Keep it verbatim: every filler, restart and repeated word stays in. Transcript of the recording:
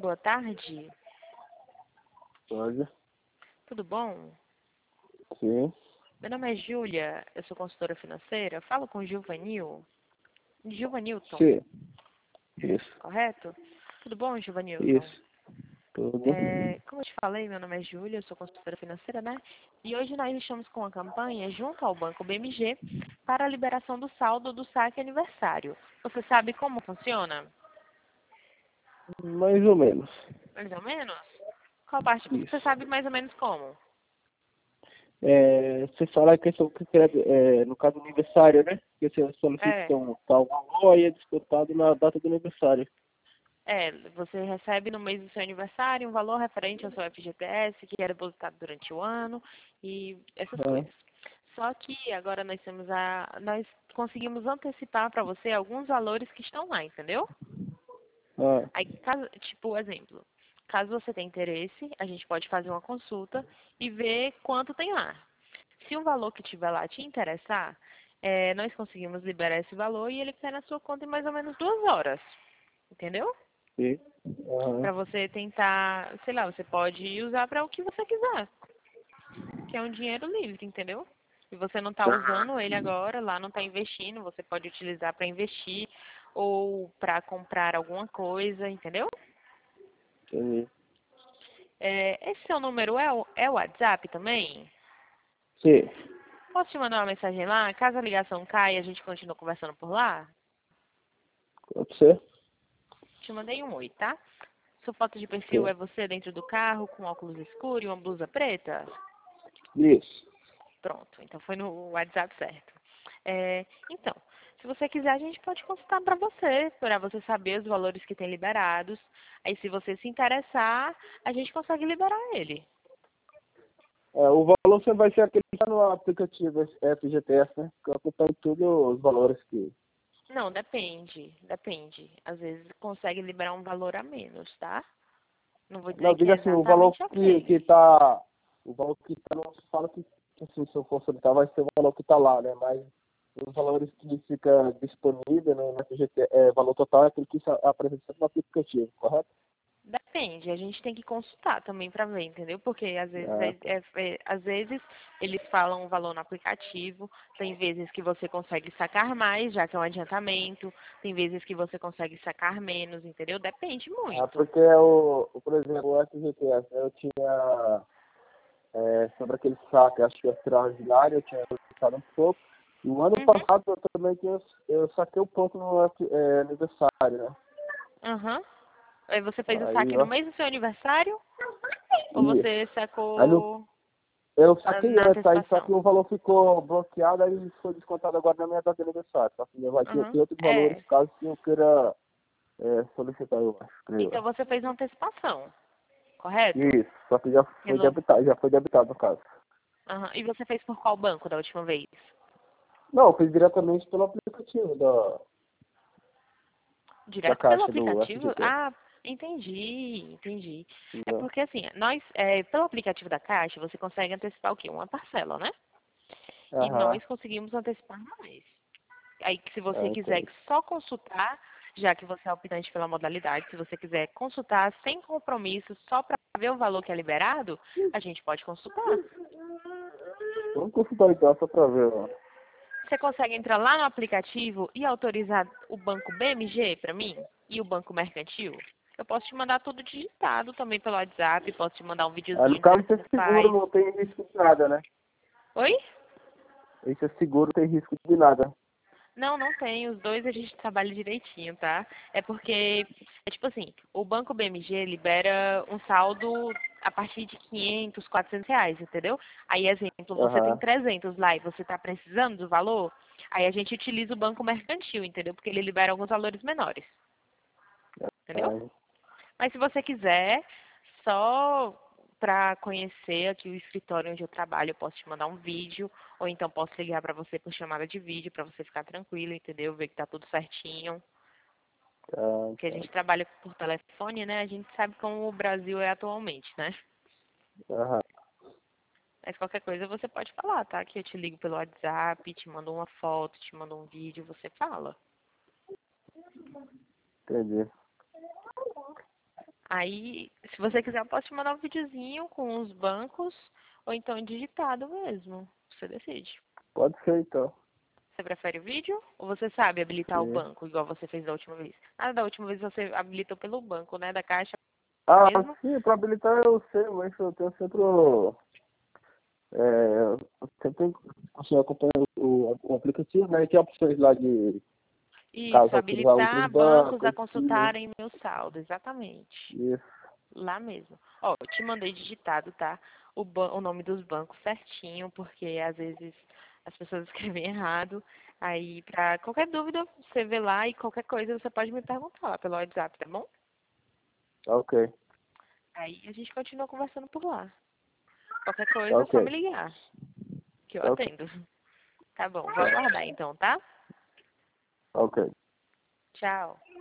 boa tarde. Pode? Tudo bom? Sim. Meu nome é Júlia, eu sou consultora financeira. Falo com o Gilvanil. Gilvanilton, Sim. Isso. correto? Tudo bom, Gilvanilton? Isso. Tudo. É, como eu te falei, meu nome é Júlia, eu sou consultora financeira, né? E hoje nós estamos com uma campanha junto ao Banco B M G para a liberação do saldo do saque aniversário. Você sabe como funciona? Mais ou menos. Mais ou menos? Qual parte? Você Isso. sabe mais ou menos como? É, você fala a questão que é, no caso do aniversário, né? Que você solicita É. um tal valor e é disputado na data do aniversário. É, você recebe no mês do seu aniversário um valor referente ao seu F G T S, que é depositado durante o ano e essas Ah, coisas. Só que agora nós temos a. Nós conseguimos antecipar para você alguns valores que estão lá, entendeu? ah, Aí, caso, tipo, exemplo, caso você tenha interesse, a gente pode fazer uma consulta e ver quanto tem lá. Se o valor que tiver lá te interessar, é, nós conseguimos liberar esse valor e ele cai na sua conta em mais ou menos duas horas. Entendeu? sim. Para Aham. você tentar, sei lá, você pode usar para o que você quiser, que é um dinheiro livre, entendeu? E você não está usando ele agora, lá não está investindo, você pode utilizar para investir ou para comprar alguma coisa, entendeu? Entendi. É, esse seu número é o, é o WhatsApp também? Sim. Posso te mandar uma mensagem lá? Caso a ligação caia, a gente continua conversando por lá? Pode ser? Te mandei um oi, tá? Sua foto de perfil Sim. é você dentro do carro com óculos escuros e uma blusa preta? Isso. Pronto, então foi no WhatsApp certo. É, então, se você quiser, a gente pode consultar para você, para você saber os valores que tem liberados. Aí, se você se interessar, a gente consegue liberar ele. É, o valor sempre vai ser aquele que está no aplicativo F G T S, né? Que eu acompanho tudo os valores que. Não, depende, depende. Às vezes consegue liberar um valor a menos, tá? Não vou dizer Não, que é diga assim, o valor exatamente que, que aquele. tá. O valor que tá, não se fala que, que assim, se eu for solicitar, vai ser o valor que tá lá, né? Mas os valores que fica disponível no F G T, é, valor total é aquele que se apresenta sempre no aplicativo, correto? Depende, a gente tem que consultar também para ver, entendeu? Porque às vezes, Ah, é, tá. é- é- às vezes eles falam um valor no aplicativo, tem vezes que você consegue sacar mais, já que é um adiantamento, tem vezes que você consegue sacar menos, entendeu? Depende Ah, muito. porque o, o, por exemplo, o F G T S, eu tinha é, sobre aquele saque, acho que é extraordinário, eu tinha solicitado um pouco. E o ano Uhum, passado eu também tinha, eu saquei um pouco no é, aniversário, né? uhum. Aí você fez o Aí, saque no ó, mês do seu aniversário ou você isso. Aí no sacou Eu ah, saquei na antes, aí só que antecipação? o valor ficou bloqueado, aí foi descontado agora na minha data de aniversário. Só que vai ter, Uhum. ter outros valores É, caso que eu queira é, solicitar, eu acho, creio então eu. você fez uma antecipação, correto? Isso, só que já foi Resol... debitado, já foi debitado no caso. Uhum. E você fez por qual banco da última vez? Não, eu fiz diretamente pelo aplicativo da, da Direto pelo caixa do aplicativo? F G T S. Ah, entendi, entendi. É Entendeu? porque assim, nós, é, pelo aplicativo da Caixa, você consegue antecipar o quê? Uma parcela, né? E Aham, nós conseguimos antecipar mais. Aí, se você é, quiser entendo. só consultar, já que você é optante pela modalidade, se você quiser consultar sem compromisso, só para ver o valor que é liberado, a gente pode consultar. Vamos consultar então, só pra ver, ó. Você consegue entrar lá no aplicativo e autorizar o banco B M G para mim e o banco mercantil? Eu posso te mandar tudo digitado também pelo WhatsApp, posso te mandar um Aí no videozinho de caso como isso é você seguro, faz. não tem risco de nada, né? Oi? Isso é seguro, não tem risco de nada. Não, não tem. Os dois a gente trabalha direitinho, tá? É porque, é tipo assim, o banco B M G libera um saldo a partir de quinhentos, quatrocentos reais, entendeu? Aí, exemplo, você tem Aham. trezentos lá e você tá precisando do valor, aí a gente utiliza o banco mercantil, entendeu? Porque ele libera alguns valores menores, entendeu? Aí, Mas se você quiser, só para conhecer aqui o escritório onde eu trabalho, eu posso te mandar um vídeo, ou então posso ligar para você por chamada de vídeo, para você ficar tranquilo, entendeu? Ver que tá tudo certinho. tá, Porque a tá. gente trabalha por telefone, né? A gente sabe como o Brasil é atualmente, né? Aham. Mas qualquer coisa você pode falar, tá? Que eu te ligo pelo WhatsApp, te mando uma foto, te mando um vídeo, você fala. Entendi. Aí, se você quiser, eu posso te mandar um videozinho com os bancos, ou então digitado mesmo. Você decide. Pode ser, então. Você prefere o vídeo ou você sabe habilitar o Sim. banco, igual você fez da última vez? Ah, da última vez você habilitou pelo banco, né? Da caixa Ah, mesmo? sim, para habilitar eu sei, mas eu tenho sempre o... É, eu sempre assim, acompanho o, o aplicativo, né? E tem opções lá de Isso, caso utilizar outros habilitar bancos a bancos, sim. consultarem meu saldo, exatamente. Isso. Lá mesmo. Ó, eu te mandei digitado, tá? O, ban- o nome dos bancos certinho, porque às vezes as pessoas escrevem errado. Aí, pra qualquer dúvida, você vê lá e qualquer coisa você pode me perguntar lá pelo WhatsApp, tá bom? Ok, Aí a gente continua conversando por lá. Qualquer coisa é ok, só me ligar, que eu ok, atendo. Tá bom, vou aguardar então, tá? ok. Tchau.